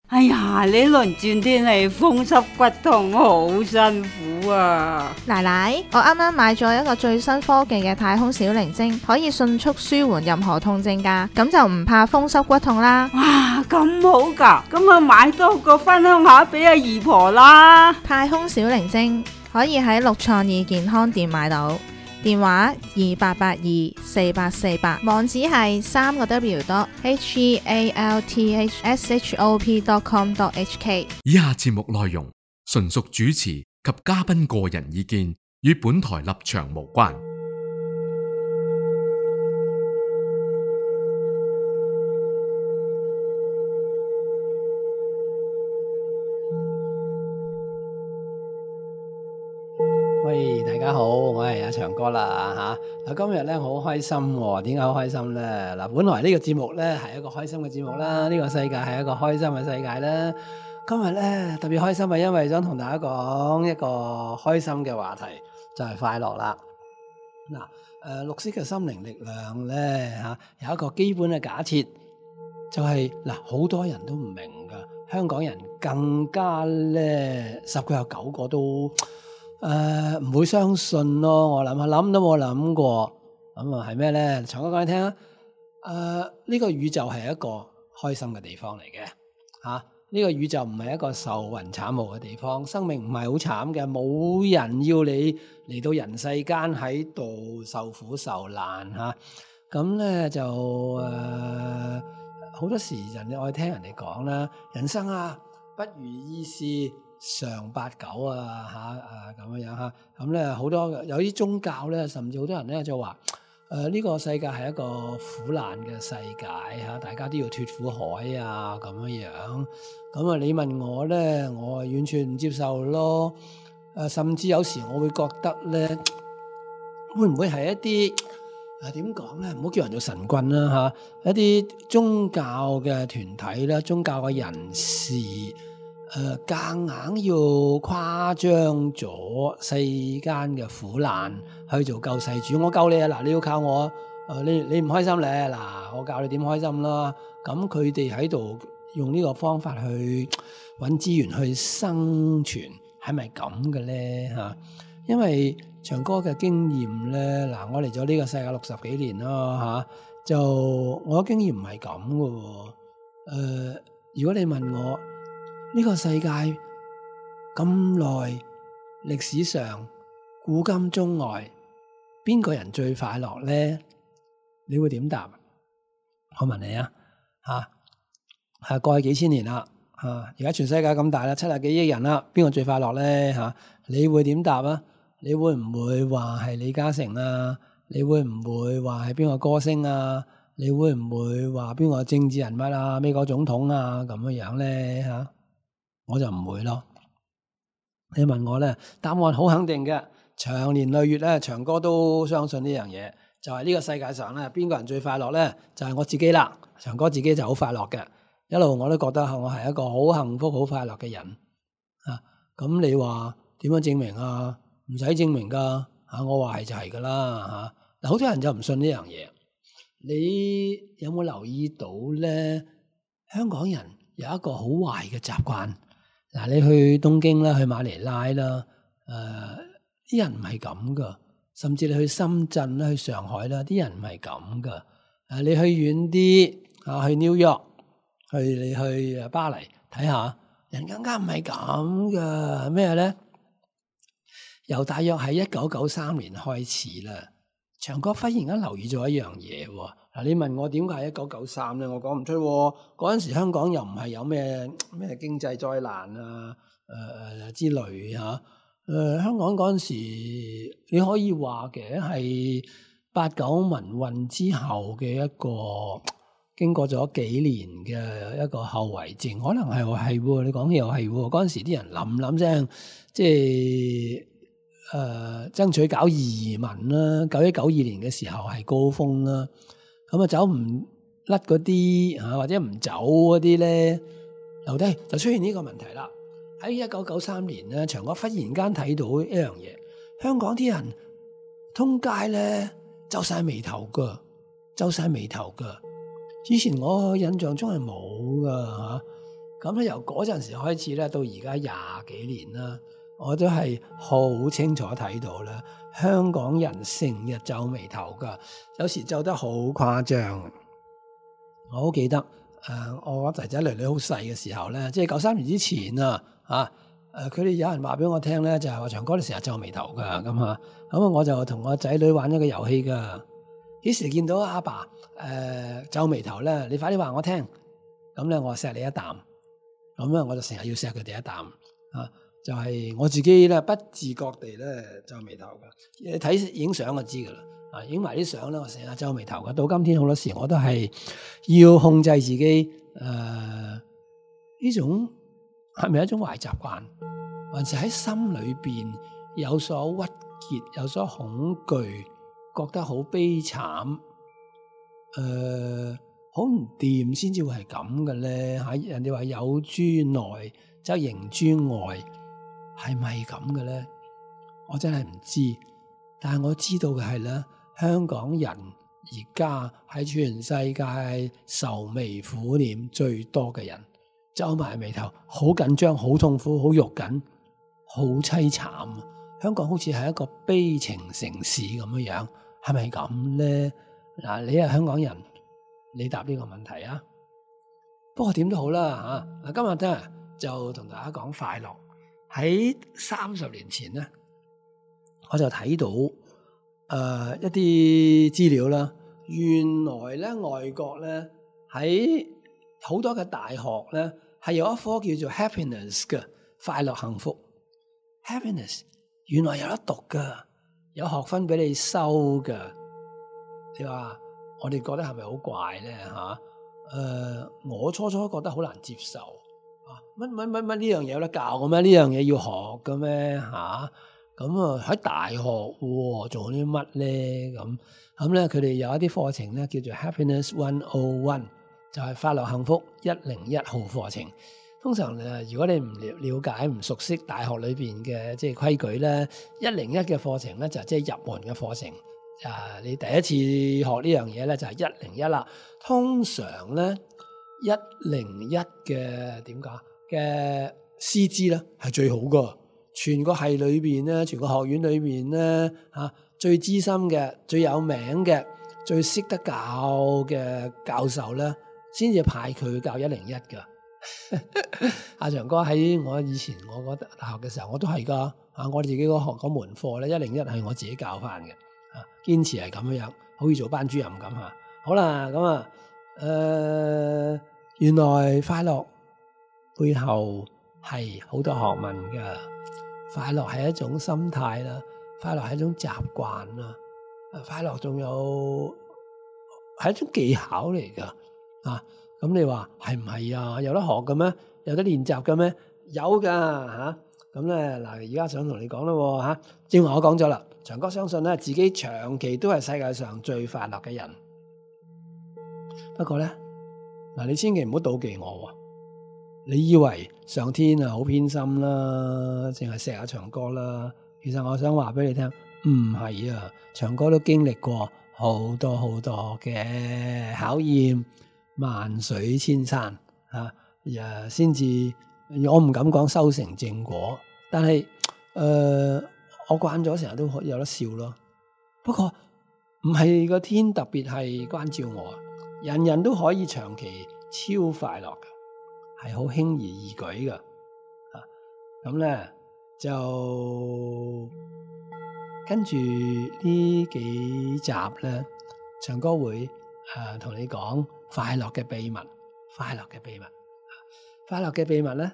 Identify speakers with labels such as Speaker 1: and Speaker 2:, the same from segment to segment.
Speaker 1: 哎呀，呢輪轉天氣風濕骨痛，好辛苦啊！
Speaker 2: 奶奶，我啱啱買咗一個最新科技嘅太空小靈精，可以迅速舒緩任何痛症㗎，咁就唔怕風濕骨痛啦。
Speaker 1: 哇，咁好㗎，咁啊買多個分享下俾阿姨婆啦。
Speaker 2: 太空小靈精可以喺六創意健康店買到，電話28824848，網址係3個W.healthshop.com.hk。
Speaker 3: 以下節目內容純屬主持及嘉賓個人意見，與本台立場無關。
Speaker 4: 喂，大家好，我係阿長哥啦吓。嗱，今日咧我好開心喎，點解好開心咧？嗱，本來呢個節目咧係一個開心嘅節目啦，呢個世界係一個開心嘅世界啦。今日咧特別開心係因為想同大家講一個開心嘅話題，就係快樂啦。嗱，綠色嘅心靈力量咧吓，有一個基本嘅假設，就係嗱，好多人都唔明噶，香港人更加咧10個有9個都唔會相信咯。我諗都冇諗過，咁啊係咩咧？長哥講你聽啊！呢個宇宙係一個開心嘅地方嚟嘅吓，呢個宇宙唔係一個愁雲慘霧嘅地方，生命唔係好慘嘅，冇人要你嚟到人世間喺度受苦受難吓。咁咧就好多時人哋愛聽人哋講啦，人生啊不如意事常八九咁樣吓，咁咧好多有啲宗教咧，甚至好多人咧就話呢個世界係一個苦難嘅世界吓，大家都要脫苦海啊咁樣樣。咁啊，你問我咧，我完全唔接受咯。甚至有時我會覺得咧，會唔會係一啲點講咧？唔好叫人做神棍啦吓，一啲宗教嘅團體啦，宗教嘅人士。夾硬要誇張咗世間嘅苦難去做救世主，我救你啊！嗱，你要靠我，你唔開心咧，嗱，我教你點開心啦。咁佢哋喺度用呢個方法去揾資源去生存，係咪咁嘅咧吓？因為長哥嘅經驗咧，嗱，我嚟咗呢個世界60幾年啦吓，就我嘅經驗唔係咁嘅。如果你問我，呢個世界咁耐，歷史上古今中外，邊個人最快樂咧？你會點答？我問你啊，過去幾千年啦，而家全世界咁大啦，70幾億人啦，邊個最快樂咧？你會點答啊？你會唔會話係李嘉誠啊？你會唔會話係邊個歌星啊？你會唔會話邊個政治人物啊？美國總統啊咁樣咧吓？我就唔會咯。你問我咧，答案好肯定嘅，長年累月咧，長哥都相信呢樣嘢，就係呢個世界上咧，邊個人最快樂咧？就係我自己啦。長哥自己就好快樂嘅，一路我都覺得我係一個好幸福、好快樂嘅人。咁你話點樣證明啊？唔使證明噶，我話係就係噶啦吓。嗱，好多人就唔信呢樣嘢。你有冇留意到咧？香港人有一個好壞嘅習慣。嗱，你去東京啦，去馬尼拉啦，啲人唔係咁噶，甚至你去深圳啦，去上海啦，啲人唔係咁噶。你去遠啲去 New York， 你去巴黎睇下，人更加唔係咁噶。咩咧？由大約喺1993年開始啦，長哥忽然間留意咗一樣嘢喎。嗱，你問我點解係1993咧？我講唔出。嗰陣時香港又唔係有咩經濟災難啊，之類吓。香港嗰陣時你可以話嘅係89民運之後嘅一個經過咗幾年嘅一個後遺症，可能係喎。你講嘅又係喎。嗰陣時啲人冧聲，即係爭取搞移民啦。91、92年嘅時候係高峰啦。咁啊走唔甩嗰啲或者唔走嗰啲咧，留低就出現呢個問題啦。喺1993年咧，長哥忽然間睇到一樣嘢，香港啲人通街咧皺晒眉頭噶。以前我印象中係冇噶咁咧由嗰陣時開始咧，到而家廿幾年啦，我都係好清楚睇到啦，香港人成日皺眉頭噶，有時皺得好誇張。我好記得我仔仔女女好細嘅時候咧，即係93年之前啊，佢哋有人話俾我聽咧，就係話長哥你成日皺眉頭噶咁啊，咁我就同我仔女玩咗個遊戲噶。幾時見到阿爸皺眉頭咧？你快啲話我聽，咁咧我錫你一啖，咁咧我就成日要錫佢哋一啖啊！就係我自己咧不自覺地咧皺眉頭噶，你睇影相就知噶啦，啊影埋啲相咧我成日皺眉頭噶，到今天好多時我都係要控制自己呢種係咪一種壞習慣，還是喺心裏邊有所鬱結、有所恐懼？覺得好悲慘，好唔掂先至會係咁嘅咧。喺人哋話有諸內則形諸外，係咪咁嘅咧？我真係唔知，但係我知道嘅係咧，香港人而家喺全世界愁眉苦臉最多嘅人，皺埋眉頭，好緊張、好痛苦、好肉緊、好凄慘。香港好似係一個悲情城市咁樣樣。係咪咁咧？嗱，你係香港人，你答呢個問題啊。不過點都好啦嚇。嗱，今日咧就同大家講快樂。喺30年前咧，我就睇到一啲資料啦。原來咧外國咧喺好多嘅大學咧係有一科叫做 happiness 嘅快樂幸福。happiness 原來有得讀噶。有學分俾你收㗎，你話我哋覺得係咪好怪咧嚇？我初初覺得好難接受啊！乜呢樣嘢有得教嘅咩？呢樣嘢要學嘅咩嚇？咁喺大學做啲乜咧？咁咧佢哋有一啲課程咧叫做 Happiness 101，就係快樂幸福101號課程。通常如果你唔了解、唔熟悉大學裏邊嘅即係規矩咧，101嘅課程咧就即係入門嘅課程。你第一次學呢樣嘢咧就係101啦。通常咧101嘅點講嘅師資咧係最好噶，全個系裏邊咧，全個學院裏邊咧最資深嘅、最有名嘅、最識得教嘅教授咧，先至派佢教101噶。阿長哥喺我以前我覺得大學嘅時候我都係噶，我哋自己學嗰門課咧101係我自己教翻嘅，堅持係咁樣，好似做班主任咁吓。好啦，咁原來快樂背後係好多學問噶，快樂係一種心態啦，快樂係一種習慣啦，快樂仲有係一種技巧嚟噶啊！咁你話係唔係啊？有得學嘅咩？有得練習嘅咩？有噶吓。咁咧嗱，而家想同你講咯吓。正話我講咗啦，長哥相信咧自己長期都係世界上最快樂嘅人。不過咧嗱，你千祈唔好妒忌我。你以為上天啊好偏心啦，淨係錫下長哥啦？其實我想話俾你聽，唔係啊，長哥都經歷過好多好多嘅考驗。萬水千山先至，我唔敢講修成正果，但係我慣咗成日都有得笑咯。不過唔係個天特別係關照我，人人都可以長期超快樂嘅，係好輕而易舉嘅。咁咧就跟住呢幾集咧，長哥會同你講快樂嘅秘密，快樂嘅秘密，快樂嘅秘密咧，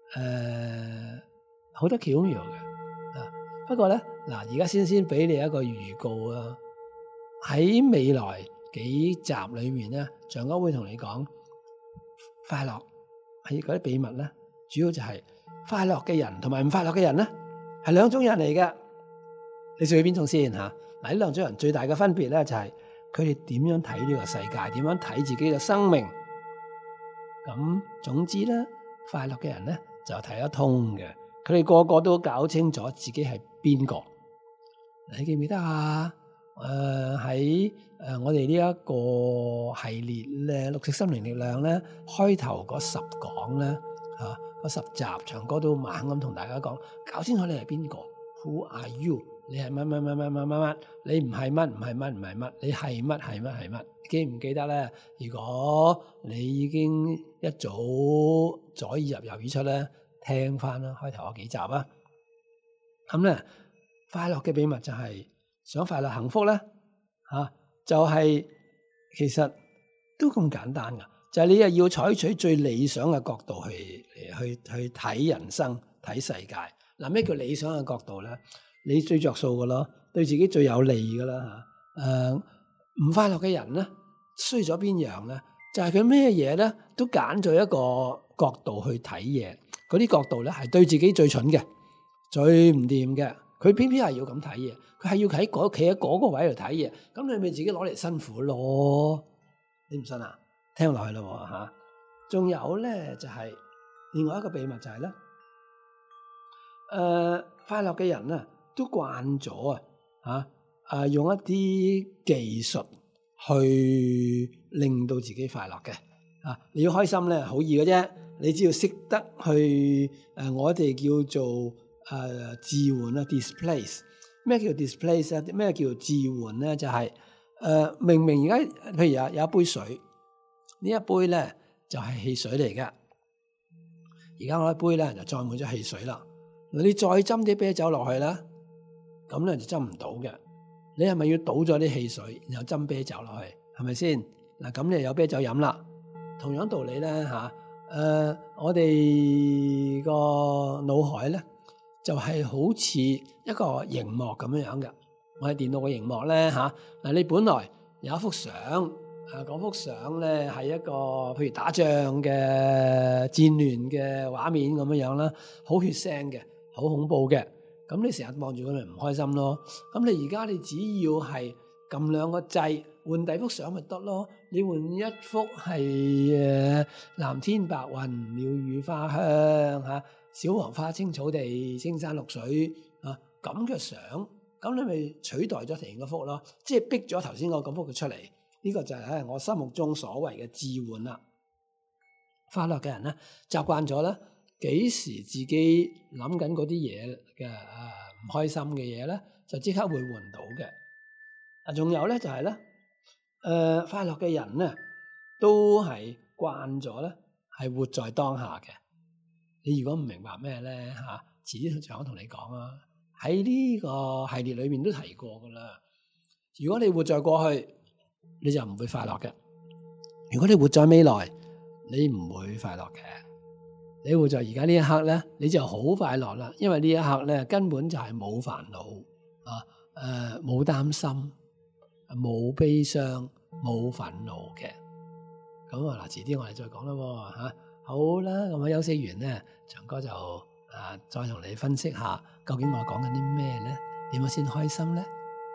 Speaker 4: 好多巧妙嘅。不過咧，嗱，而家先俾你一個預告啊。喺未來幾集裏面咧，長哥會同你講快樂係嗰啲秘密咧，主要就係快樂嘅人同埋唔快樂嘅人咧，係兩種人嚟嘅。你屬於邊種先吓？嗱，呢兩種人最大嘅分別咧就係佢哋點樣睇呢個世界，點樣睇自己嘅生命。咁總之咧，快樂嘅人咧就睇得通嘅，佢哋個個都搞清楚自己係邊個。你記唔記得啊？喺我哋呢一個系列咧，綠色心靈力量咧，開頭嗰10講咧， 嗰10集長哥都猛咁同大家講，搞清楚你係邊個 ，Who are you？ 你係乜，你唔係乜，你係乜，記唔記得咧？如果你已經一早左耳入右耳出咧，聽翻啦，開頭嗰幾集啊。咁咧，快樂嘅秘密就係想快樂幸福咧，就係其實都咁簡單噶，就係你又要採取最理想嘅角度去睇人生、睇世界。嗱，咩叫理想嘅角度咧？你最着數噶咯，對自己最有利噶啦嚇。唔快樂嘅人咧，衰咗邊樣咧？就係佢咩嘢咧都揀咗一個角度去睇嘢，嗰啲角度咧係對自己最蠢嘅、最唔掂嘅。佢偏偏係要咁睇嘢，佢係要企喺嗰個位度睇嘢。咁你咪自己攞嚟辛苦咯？你唔信啊？聽落去咯嚇。仲有咧就係另外一個秘密就係咧，快樂嘅人啊，都慣咗用一啲技術去令到自己快樂嘅。你要開心咧，好易嘅啫。你只要識得去我哋叫做置換啦 ，displace。咩叫 displace 啊？咩叫置換咧？就係明明而家譬如有一杯水，呢一杯咧就係汽水嚟嘅。而家我一杯咧就裝滿咗汽水啦。你再斟啲啤酒落去啦，咁咧就斟唔到嘅。你係咪要倒咗啲汽水，然後斟啤酒落去？係咪先？嗱，咁你就有啤酒飲啦。同樣道理咧我哋個腦海咧就係好似一個熒幕咁樣嘅。我哋電腦嘅熒幕咧嗱，你本來有一幅相，嗰幅相咧係一個譬如打仗嘅戰亂嘅畫面咁樣啦，好血腥嘅，好恐怖嘅。咁你成日望住佢咪唔開心咯？咁你而家你只要係撳兩個掣換第二幅相咪得咯？你換一幅係藍天白雲、鳥語花香小黃花青草地、青山綠水咁嘅相，咁你咪取代咗前嗰幅咯，即係逼咗頭先嗰幅佢出嚟。呢個就係我心目中所謂嘅置換啦。快樂嘅人咧習慣咗咧，幾時自己諗緊嗰啲嘢嘅唔開心嘅嘢咧，就即刻會換到嘅。仲有咧就係咧，快樂嘅人咧都係慣咗咧，係活在當下嘅。你如果唔明白咩咧遲啲就我同你講啊。喺呢個系列裏面都提過噶啦。如果你活在過去，你就唔會快樂嘅；如果你活在未來，你唔會快樂嘅。你活在而家呢一刻咧，你就好快樂啦，因為呢一刻咧根本就係冇煩惱冇擔心、冇悲傷、冇憤怒嘅。咁嗱，遲啲我哋再講啦好啦，咁我休息完咧，長哥就再同你分析下，究竟我講緊啲咩咧？點樣先開心咧？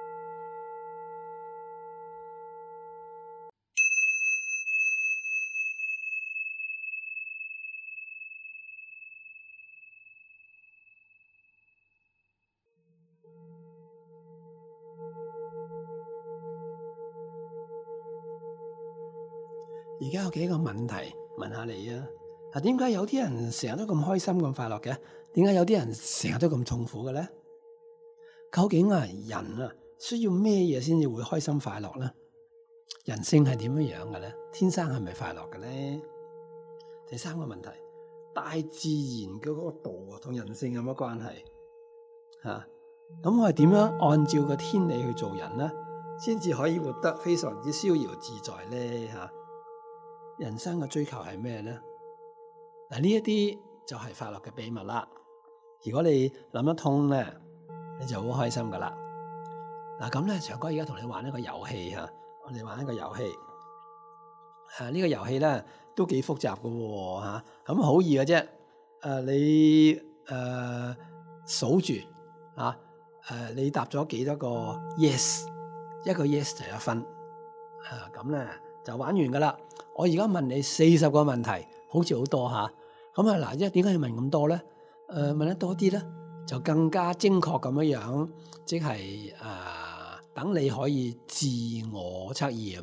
Speaker 4: 而家有幾個問題問下你啊！點解有啲人成日都咁開心咁快樂嘅？點解有啲人成日都咁痛苦嘅咧？究竟人需要咩嘢先至會開心快樂咧？人性係點樣嘅咧？天生係咪快樂嘅咧？第三個問題，大自然嘅嗰個道同人性有乜關係？咁我係點樣按照個天理去做人咧，先至可以活得非常之逍遙自在咧？人生嘅追求係咩咧？嗱，呢一啲就係快樂嘅秘密啦。如果你諗得通咧，你就好開心噶啦。嗱，咁咧，長哥而家同你玩一個遊戲我哋玩一個遊戲。呢個遊戲咧都幾複雜噶喎咁好易嘅啫。你數住你答咗幾多個 yes， 一個 yes 就1分。咁咧就玩完噶啦。我而家問你40個問題，好似好多咁點解要問咁多咧？問得多啲咧，就更加精確咁樣，即係等你可以自我測驗、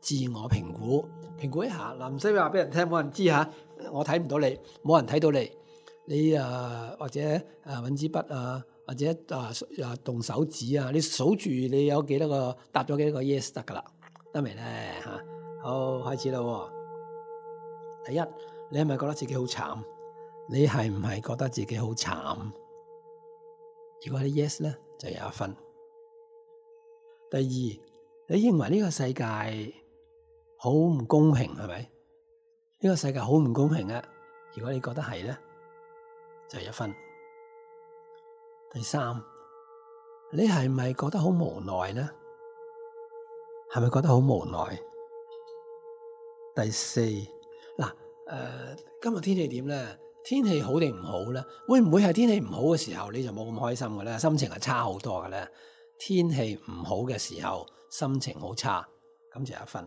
Speaker 4: 自我評估一下嗱，唔使話俾人聽，冇人知嚇，我睇唔到你，冇人睇到你，你或者揾支筆啊，或者動手指啊，你數住你有幾多個答咗幾多個 yes 得噶啦，得未咧嚇？好，開始啦喎。第一，你係咪覺得自己好慘？你係唔係覺得自己好慘？如果你 yes 咧，就有1分。第二，你認為呢個世界好唔公平係咪？呢個世界好唔公平啊！如果你覺得係咧，就1分。第三，你係咪覺得好無奈咧？係咪覺得好無奈？第四，嗱，今日天氣點咧？天氣好定唔好咧？會唔會係天氣唔好嘅時候你就冇咁開心嘅咧？心情係差好多嘅咧？天氣唔好嘅時候，心情好差，咁就1分。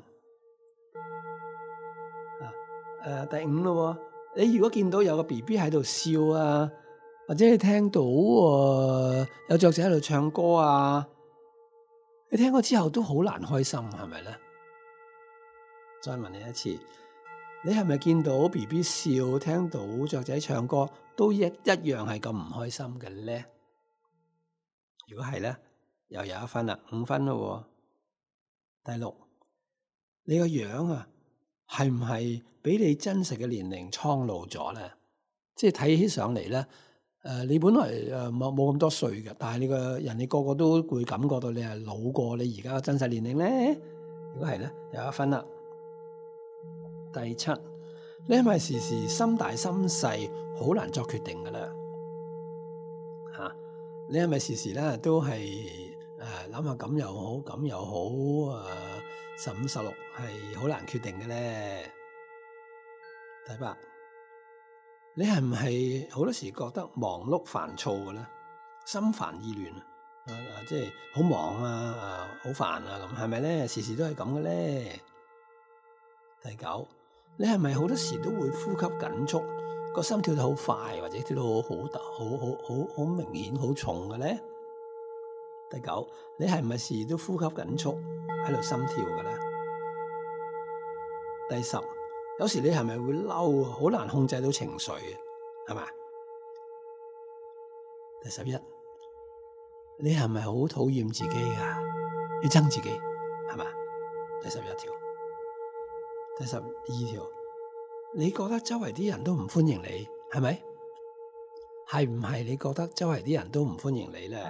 Speaker 4: 第5咯，你如果見到有個 BB 喺度笑啊，或者你聽到有雀仔喺度唱歌啊，你聽過之後都好難開心，係咪咧？再問你一次，你係咪見到 BB 笑，聽到雀仔唱歌，都一樣係咁唔開心嘅咧？如果係咧，又有1分啦，5分咯。第6，你個樣啊，係唔係比你真實嘅年齡蒼老咗咧？即係睇起上嚟咧，你本來冇咁多歲嘅，但係你個人哋個個都會感覺到你係老過你而家嘅真實年齡咧。如果係咧，有1分啦。第7，你係咪時時心大心細，好難作決定嘅咧？你係咪時時咧都係諗下咁又好，咁又好，15、16係好難決定嘅咧？第8，你係唔係好多時覺得忙碌煩躁嘅咧？心煩意亂即係好忙好煩啊咁，係咪咧？時時都係咁嘅咧？第9，你係咪好多時都會呼吸緊促，個心跳得好快，或者跳到好明顯、好重嘅咧？第9，你係咪時時都呼吸緊促，喺度心跳嘅咧？第10，有時你係咪會嬲，好難控制到情緒嘅，係嘛？第11，你係咪好討厭自己噶？你憎自己，係嘛？第11條。第12條，你覺得周圍啲人都唔歡迎你，係咪？係唔係你覺得周圍啲人都唔歡迎你咧？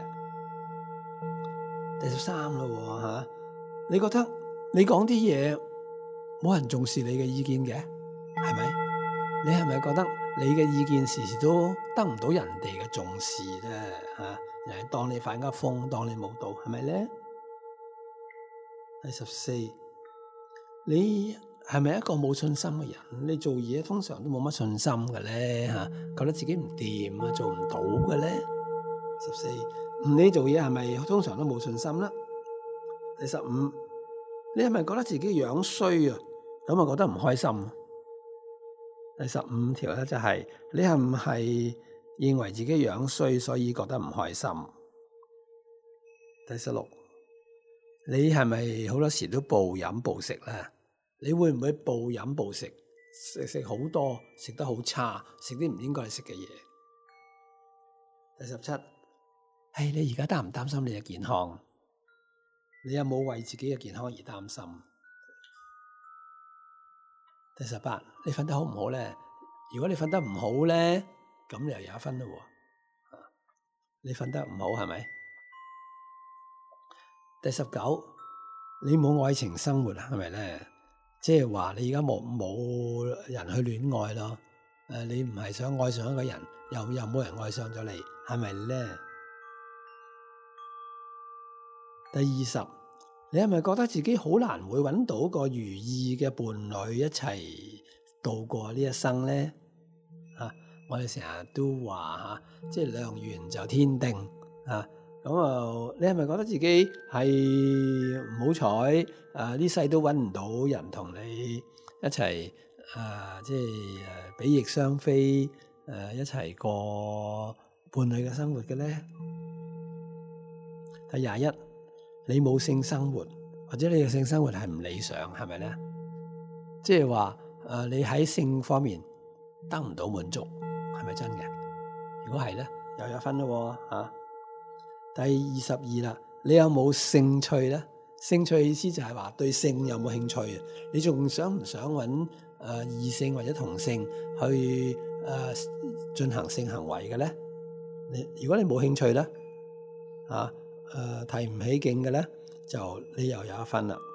Speaker 4: 第13咯吓，你覺得你講啲嘢冇人重視你嘅意見嘅，係咪？你係咪覺得你嘅意見時時都得唔到人哋嘅重視咧？人哋當你發噏風，當你冇到，係咪咧？第14，你係咪一個冇信心嘅人？你做嘢通常都冇乜信心嘅咧覺得自己唔掂做唔到嘅咧。14，你做嘢係咪通常都冇信心啦？第15，你係咪覺得自己樣衰啊？咁啊覺得唔開心？第15條咧就係你係唔係認為自己樣衰，所以覺得唔開心？第16，你係咪好多時都暴飲暴食咧？你會唔會暴飲暴食，食好多，食得好差，食啲唔應該食嘅嘢？第17，你而家擔唔擔心你嘅健康？你有冇為自己嘅健康而擔心？第18，你瞓得好唔好咧？如果你瞓得唔好咧，咁又有1分咯。你瞓得唔好係咪？第19，你冇愛情生活係咪咧？即係話你而家冇人去戀愛咯，你唔係想愛上一個人，又冇人愛上咗你，係咪咧？第20，你係咪覺得自己好難會揾到個如意嘅伴侶一齊度過呢一生咧？我哋成日都話即係良緣就天定咁你係咪覺得自己係唔好彩？呢世都揾唔到人同你一齊即係比翼雙飛一齊過伴侶嘅生活嘅咧？第21，你冇性生活， 或者你嘅性生活係唔理想，係咪咧？即係話你喺性方面得唔到滿足，係咪真嘅？如果係咧，又有分咯嚇。第22啦，你有冇興趣咧？興趣意思就係話對性有冇興趣？你仲想唔想揾異性或者同性去進行性行為嘅咧？如果你冇興趣咧，提唔起勁嘅咧，就你又有一分啦。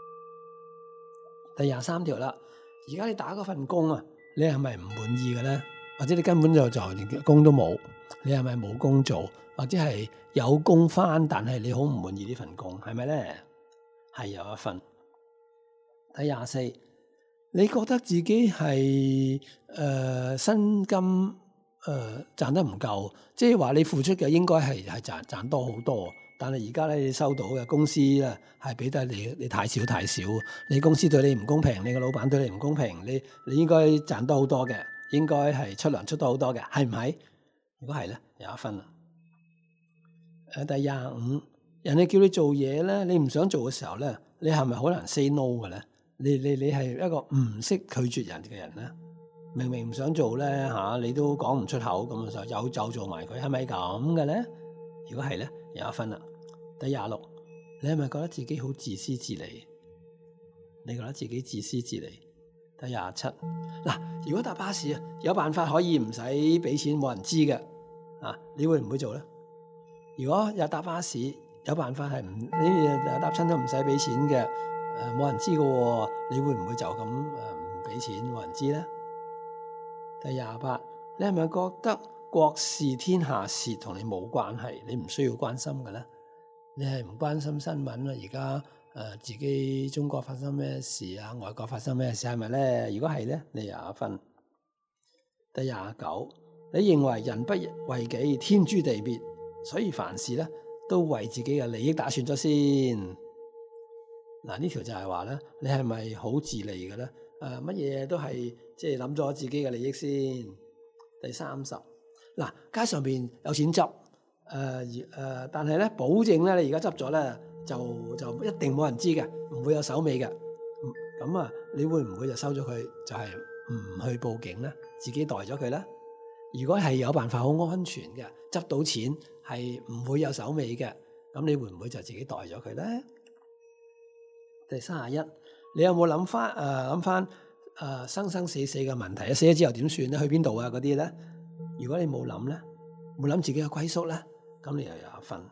Speaker 4: 第23條啦，而家你打嗰份工啊，你係咪唔滿意嘅咧？或者你根本就連工都冇，你係咪冇工做？或者係有工返，但係你好唔滿意呢份工，係咪咧？係有一分。第24，你覺得自己係薪金賺得唔夠，即係話你付出嘅應該係賺多好多，但係而家咧你收到嘅公司咧係俾得你太少，你公司對你唔公平，你個老闆對你唔公平，你應該賺多好多嘅，應該係出糧出多好多嘅，係唔係？如果係咧，有一分啦。第25，人哋叫你做嘢咧，你唔想做嘅時候咧，你係咪好難 say no 嘅咧？你係一個唔識拒絕人嘅人咧？明明唔想做咧你都講唔出口咁就做埋佢，係咪咁嘅咧？如果係咧，有一分啦。第26，你係咪覺得自己好自私自利？你覺得自己自私自利？第27，嗱，如果搭巴士有辦法可以唔使俾錢冇人知嘅你會唔會做咧？如果有搭巴士有辦法係你搭親都唔使俾錢嘅，冇人知嘅喎，你會唔會就咁唔俾錢冇人知咧？第28，你係咪覺得國事天下事同你冇關係，你唔需要關心嘅咧？你係唔關心新聞啊？而家自己中國發生咩事啊？外國發生咩事係咪咧？如果係咧，你有一分。第29，你認為人不為己，天誅地滅，所以凡事咧都為自己嘅利益打算咗先。嗱，呢條就係話咧，你係咪好自利嘅咧？乜嘢都係即係諗咗自己嘅利益先。第30，嗱，街上邊有錢執，但係咧保證咧你而家執咗咧就一定冇人知嘅，唔會有手尾嘅。咁你會唔會就收咗佢，就係唔去報警咧，自己袋咗佢咧？如果係有辦法好安全嘅，執到錢係唔會有手尾嘅，咁你會唔會就自己袋咗佢咧？第31，你有冇諗翻生生死死嘅問題？死咗之後點算咧？去邊度啊？嗰啲咧，如果你冇諗咧，冇諗自己嘅歸宿咧，咁你又有一分。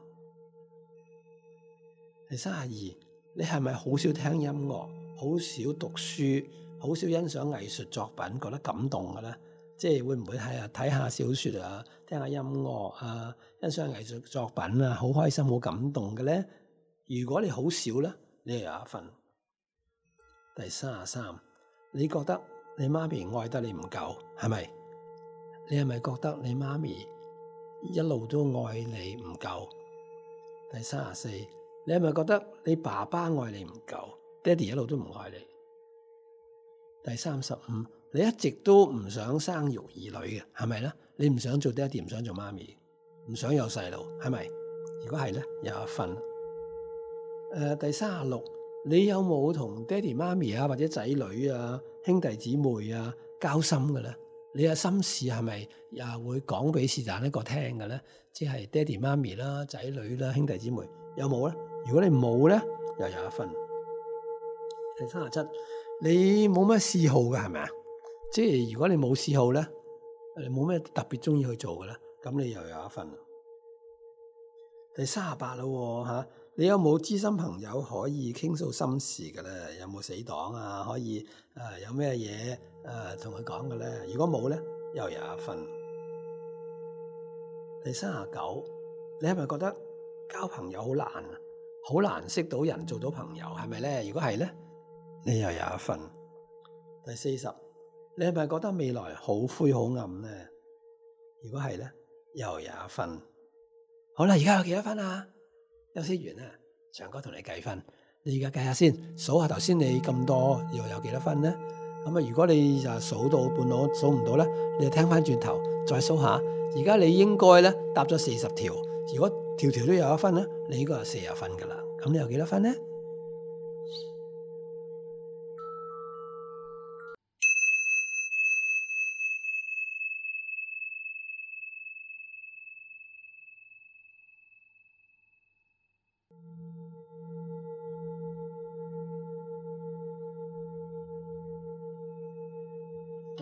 Speaker 4: 第32，你係咪好少聽音樂，好少讀書，好少欣賞藝術作品，覺得感動嘅咧？即係會唔會睇下小說啊，聽下音樂啊，欣賞藝術作品啊，好開心好感動嘅咧？如果你好少咧，你又有一分。第33，你覺得你媽咪愛得你唔夠，係咪？你係咪覺得你媽咪一路都愛你唔夠？第34，你係咪覺得你爸爸愛你唔夠？爹哋一路都唔愛你。第35，你一直都唔想生育兒女嘅，係咪咧？你唔想做爹哋，唔想做媽咪，唔想有細路，係咪？如果係咧，有一分。第36，你有冇同爹哋媽咪啊，或者仔女啊、兄弟姊妹啊交心嘅咧？你嘅心事係咪又會講俾是但一個聽嘅咧？即係爹哋媽咪啦、仔女啦、兄弟姊妹有冇咧？如果你冇咧，又有一分。第37，你冇乜嗜好嘅係咪啊？即係如果你冇嗜好咧，你冇咩特別中意去做嘅咧，咁你又有一分。第38啦吓，你有冇知心朋友可以傾訴心事嘅咧？有冇死黨啊？可以有咩嘢同佢講嘅咧？如果冇咧，又有一分。第39，你係咪覺得交朋友好難啊？好難識到人做到朋友係咪咧？如果係咧，你又有一分。第40，你係咪覺得未來好灰好暗咧？如果係咧，又有一分。好啦，而家有幾多分啊？休息完啦，長哥同你計分。你而家計下先，數下頭先你咁多又有幾多分咧？咁如果你就數到半路數唔到咧，你就聽翻轉頭再數下。而家你應該咧答咗40條，如果條條都有一分咧，你應該係40分噶啦。咁你有幾多分咧？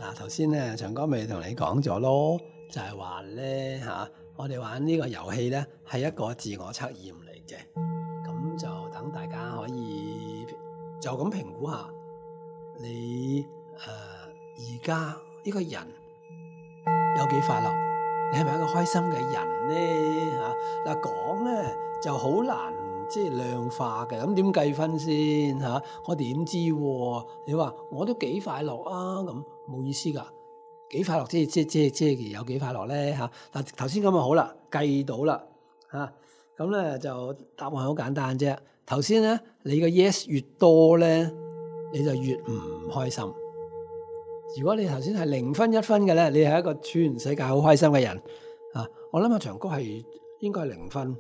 Speaker 4: 嗱，頭先咧長哥咪同你講咗咯，就係話咧我哋玩呢個遊戲咧係一個自我測驗嚟嘅，咁就等大家可以就咁評估下你而家呢個人有幾快樂，你係咪一個開心嘅人咧嗱，講咧就好難即係量化嘅，咁點計分先我點知你話我都幾快樂啊，咁冇意思噶。幾快樂即係有幾快樂咧嗱，頭先咁就好啦，計到啦咁咧就答案好簡單啫。頭先咧你個 yes 越多咧，你就越唔開心。如果你頭先係0分1分嘅咧，你係一個全世界好開心嘅人我諗阿長哥係應該係0分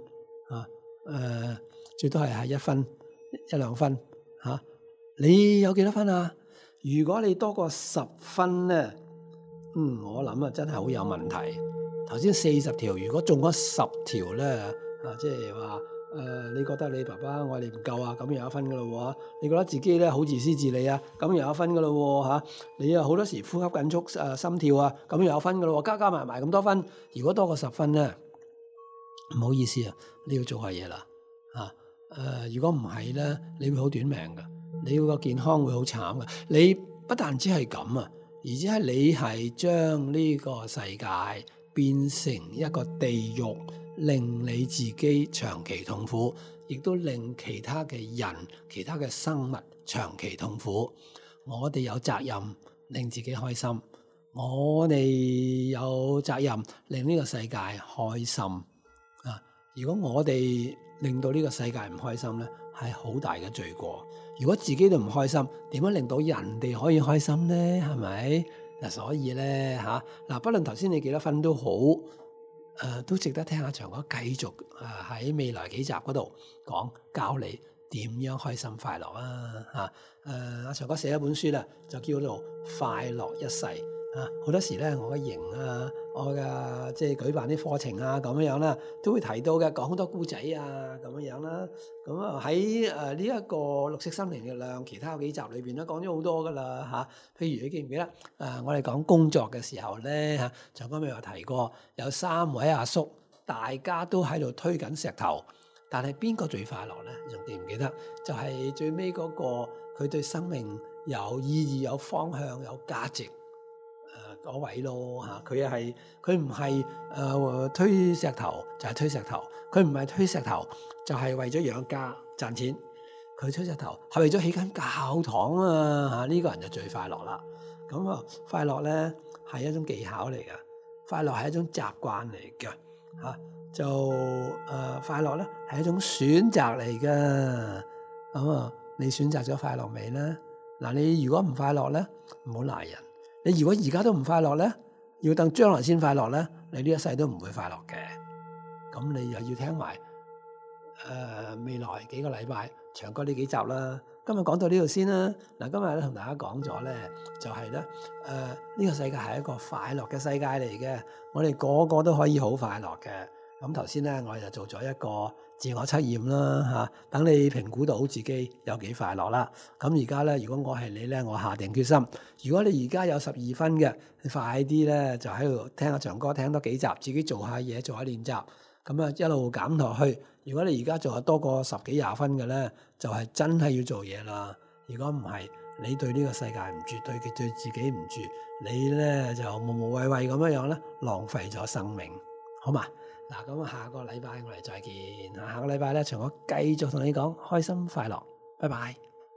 Speaker 4: 最多係1分1-2分你有幾多分啊？如果你多過10分咧，我諗真係好有問題。頭先40條，如果中咗10條咧即係話你覺得你爸爸愛你唔夠啊，咁又有1分噶咯喎。你覺得自己咧好自私自利啊，咁又有1分噶咯喎你好多時呼吸緊促心跳啊，咁又有1分噶咯喎。加埋咁多分，如果多過10分咧，唔好意思啊，你要做下嘢啦如果唔係咧，你會好短命噶，你個健康會好慘噶。你不但只係咁而且係你係將呢個世界變成一個地獄，令你自己長期痛苦，亦都令其他嘅人、其他嘅生物長期痛苦。我哋有責任令自己開心，我哋有責任令呢個世界開心如果我哋令到呢個世界唔開心咧，係好大嘅罪過。如果自己都唔開心，點樣令到人哋可以開心咧？係咪所以咧不論頭先你幾多分都好都值得聽下長哥繼續喺未來幾集嗰度講，教你點樣開心快樂阿長哥寫一本書啦，就叫做快樂一世好多時咧，我嘅營我嘅即係舉辦啲課程咁樣啦，都會提到嘅，講好多故仔咁樣啦。咁喺呢一個綠色心靈力量其他幾集裏邊都講咗好多噶啦譬如你記唔記得我哋講工作嘅時候咧長哥咪有提過，有3位阿叔，大家都喺度推緊石頭，但係邊個最快樂咧？仲記唔記得？就係最尾嗰個，佢對生命有意義、有方向、有價值。嗰位咯佢唔係推石頭就係推石頭，佢唔係推石頭就係為咗養家賺錢，佢推石頭係為咗起間教堂呢個人就最快樂啦。咁快樂咧係一種技巧嚟㗎，快樂係一種習慣嚟㗎就快樂咧係一種選擇嚟㗎。咁你選擇咗快樂未咧？你如果唔快樂咧，唔好賴人。你如果而家都唔快樂咧，要等將來先快樂咧，你呢一世都唔會快樂嘅。咁你又要聽埋未來幾個禮拜長哥呢幾集啦。今日講到呢度先啦。今日咧同大家講咗咧，就係咧呢個世界係一個快樂嘅世界嚟嘅，我哋個個都可以好快樂嘅。咁頭先咧，我哋就做咗一個自我測驗啦等你評估到自己有幾快樂啦。咁而家咧，如果我係你咧，我下定決心，如果你而家有12分嘅，你快啲咧就喺度聽阿長哥聽多幾集，自己做下嘢，做下練習，咁一路減落去。如果你而家做下多過10幾20分嘅咧，就係真係要做嘢啦。如果唔係，你對呢個世界唔住，對自己唔住，你咧就無謂咁樣咧，浪費咗生命，好嘛？咁下個禮拜我哋再見。下個禮拜咧，長哥繼續同你講開心快樂，拜拜。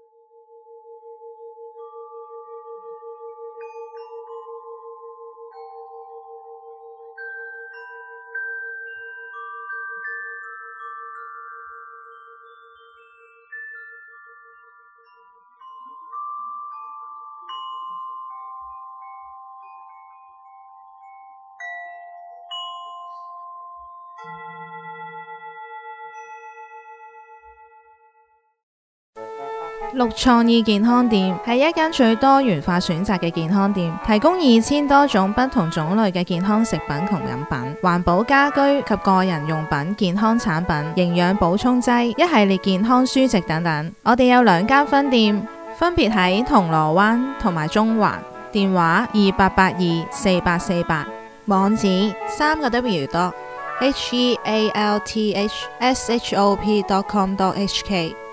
Speaker 2: 綠創意健康店係一間最多元化選擇嘅健康店，提供2000多種不同種類嘅健康食品同飲品、環保家居及個人用品、健康產品、營養補充劑、一系列健康書籍等等。我哋有2間分店，分別喺銅鑼灣同埋中環。 電話28824848，網址3W.healthshop.com.hk。